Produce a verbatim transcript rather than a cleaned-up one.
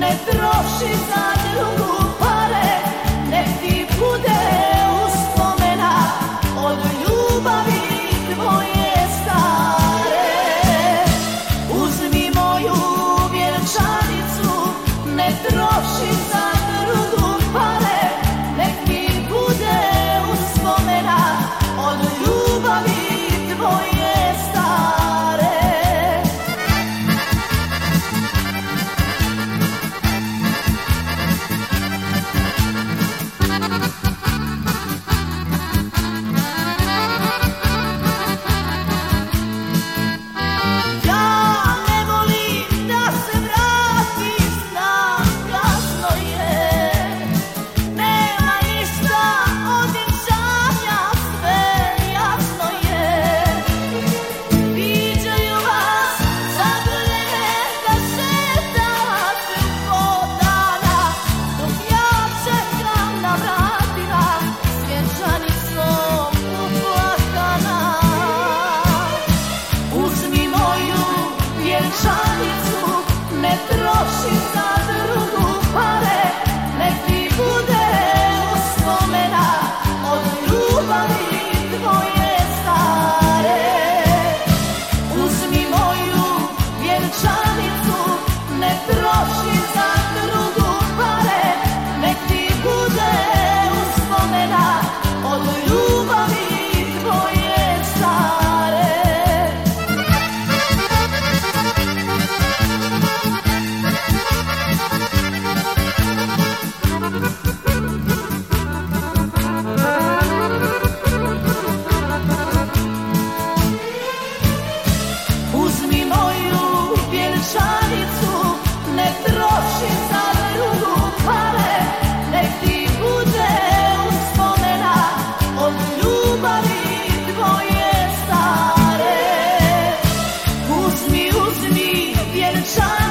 ne troši za drugu pare, nek ti bude uspomena od ljubavi tvoje stare. Uzmi moju vjenčanicu, ne troši za drugu pare, nek ti bude uspomena od ljubavi tvoje stare. Ne troši za drugu pare, nek ti bude uspomena od ljubavi tvoje stare. Uzmi moju vjenčanicu, ne troši za drugu pare, nek ti bude uspomena od ljubavi tvoje stare. Uzmi moju vjenčanicu, ne troši za drugu pare, nek ti bude uspomena od ljubavi tvoje stare. Uzmi, uzmi vjenčanicu,